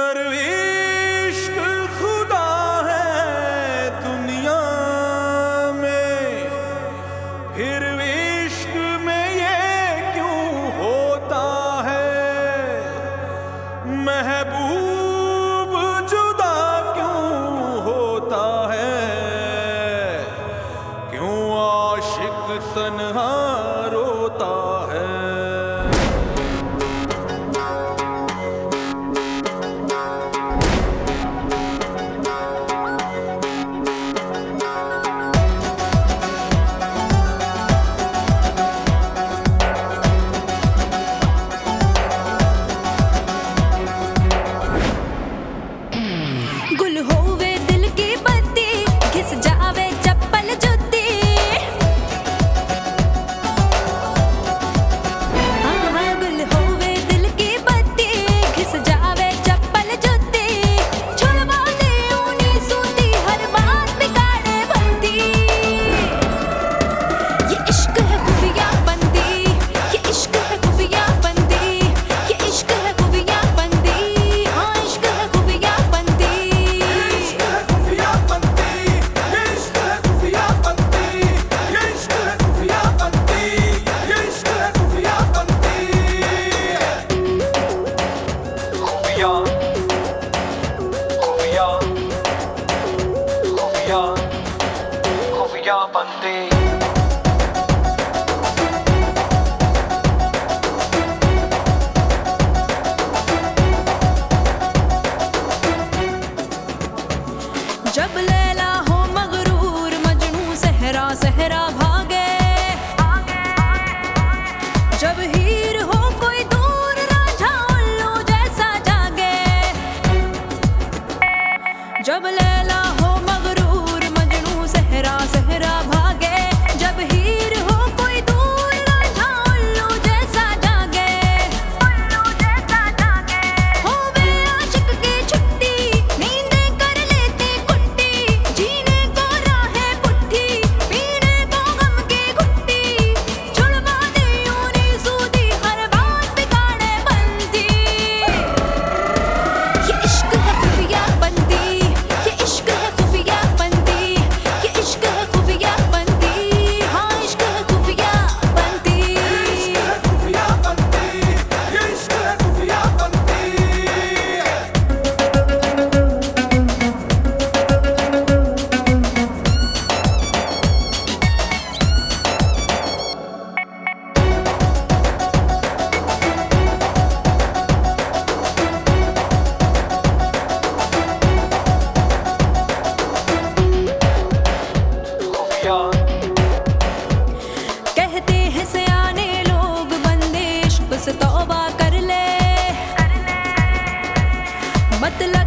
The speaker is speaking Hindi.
मगर इश्क खुदा है दुनिया में, फिर इश्क में ये क्यों होता है? महबूब जुदा क्यों होता है? क्यों आशिक तन्हा रोता है? गुल होवे दिल की बत्ती, घिस जावे चप्पल जुत्ती। हाँ, गुल होवे दिल की बत्ती, घिस जावे चप्पल जुत्ती। छुड़वा दे ऊनी सूती, हर बात बिगाड़े बनती। ये इश्क है खुफिया बंदी, ये इश्क है खुफिया बंदी, ये इश्क है खुफिया बंदी। हाँ, इश्क है खुफिया बंदी। जब लैला हो मगरूर, मजनू सहरा सहरा भागे। जब हीर हो कोई दूर, रांझा उल्लू जैसा जागे। जब लैला हो मगरूर, मजनू सहरा सहरा भागे। जब हीर हो कोई दूर, रांझा उल्लू जैसा जागे। होवे आशिक की छुट्टी, नींदें कर लेते कुट्टी। जीने को राहें पुट्ठी, पीने को गम की घुट्टी। छुड़वा दे यूनी सूदी, हर बात बिगाड़े बनती। ये इश्क है खुफिया बंदी, ये इश्क है खुफिया बंदी, ये इश्क है खुफिया बंदी। हाँ, इश्क है खुफिया बंदी। कहते हैं सयाने लोग, बंदे इश्क से तौबा कर ले। मतलब